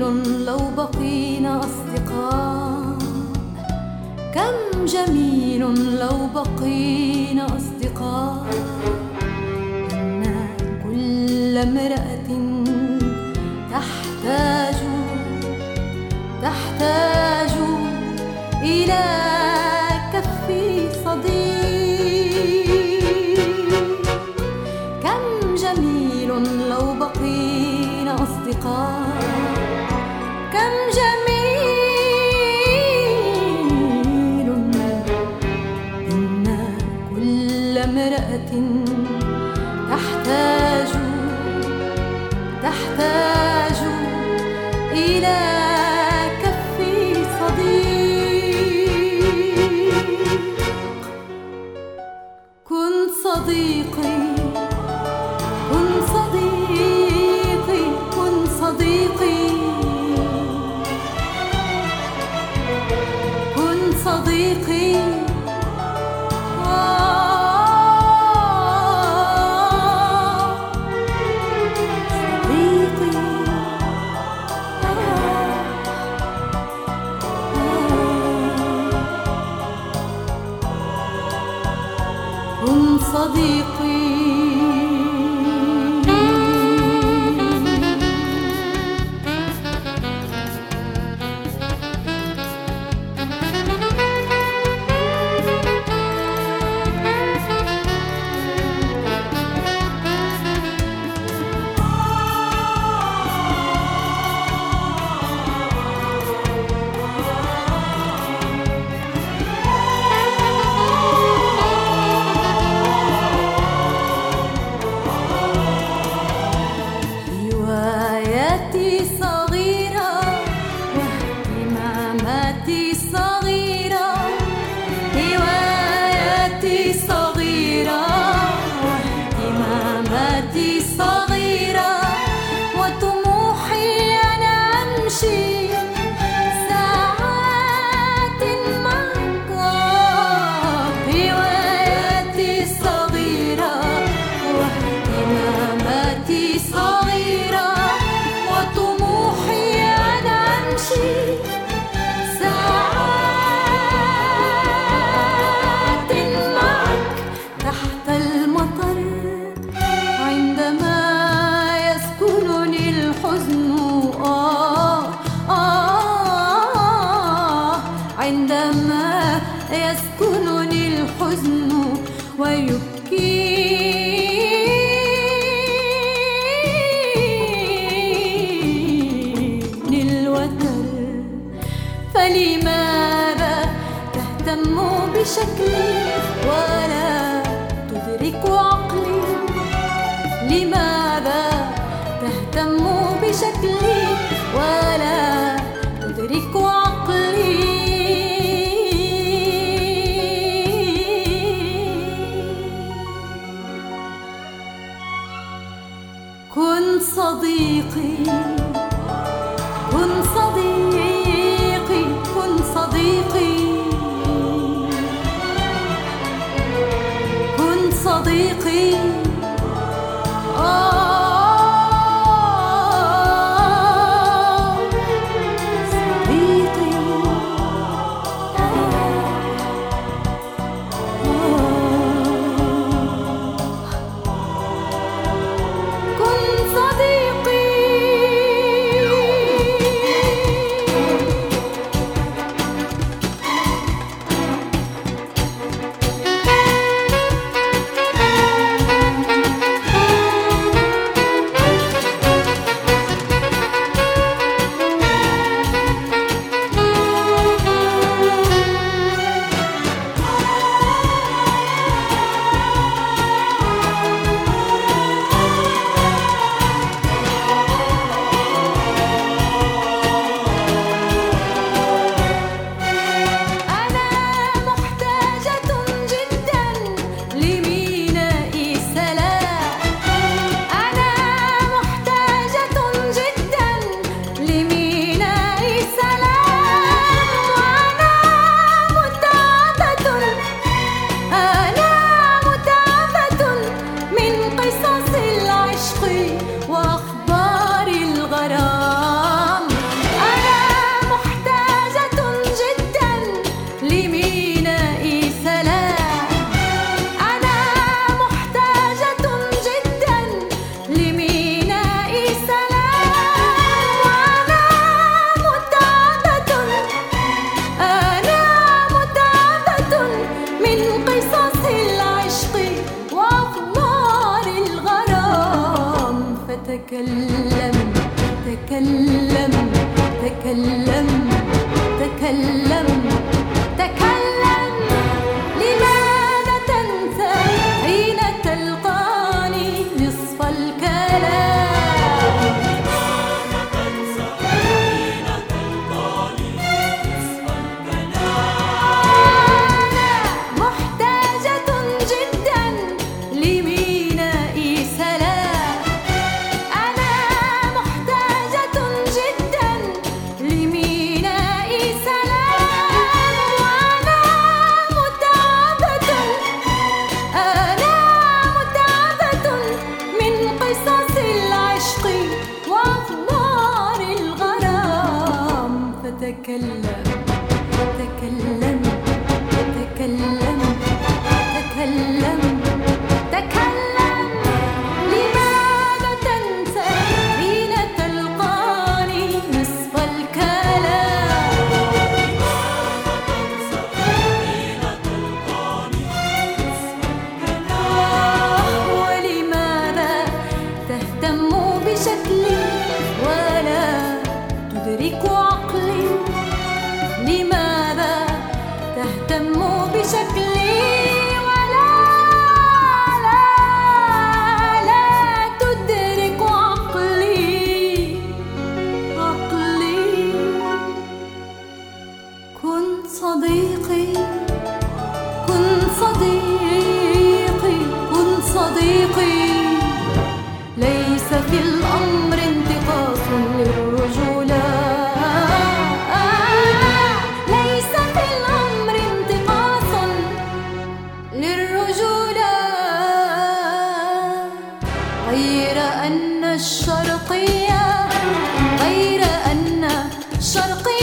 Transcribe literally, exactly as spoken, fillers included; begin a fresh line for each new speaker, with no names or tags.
لو بقينا أصدقاء، كم جميل لو بقينا أصدقاء. إن كل امرأة تحتاج تحتاج إلى كف صديق. كم جميل لو بقينا أصدقاء، كم جميل. إن كل امرأة تحتاج تحتاج إلى كف صديق. كن صديقي كن صديقي كن صديقي كن صديقي. كن صديقي. هواياتي صغيرة واهتماماتي صغيرة، هواياتي صغيرة واهتماماتي صغيرة، وطموحي أنا أمشي ساعات معك. هواياتي صغيرة واهتماماتي صغيرة، وطموحي أنا أمشي ساعات معك تحت المطر. عندما يسكنني الحزن آه آه عندما يسكنني الحزن ويبكيني الوتر، فلماذا تهتم بشكلي ولا تدرك عقلي؟ لماذا تهتم بشكلي ولا تدرك عقلي؟ كن صديقي كن صديقي كن صديقي كن صديقي. آه صديقي. كن صديقي. تكلم تكلم تكلم تكلم تكلم لماذا تنسى حين تلقاني نصف الكلام لماذا تنسى حين تلقاني نصف الكلام أنا محتاجة جدا لميناء سلام أنا محتاجة جدا لميناء سلام وأنا متعبة أنا متعبة من قصص العشق وأخبار الغرام فتكلم تكلم تكلم تكلم تكلم لماذا تنسى حين تلقاني نصف الكلام لماذا تنسى حين تلقاني نصف الكلام ولماذا تهتم بشكلي ولا تدرك عقلي لماذا تهتم بشكلي ولا لا لا تدرك عقلي عقلي كن صديقي كن صديقي كن صديقي ليس في الأمر انتقاص للرجولة ليس في الأمر انتقاص للرجولة غير أن الشرقية غير أن الشرقية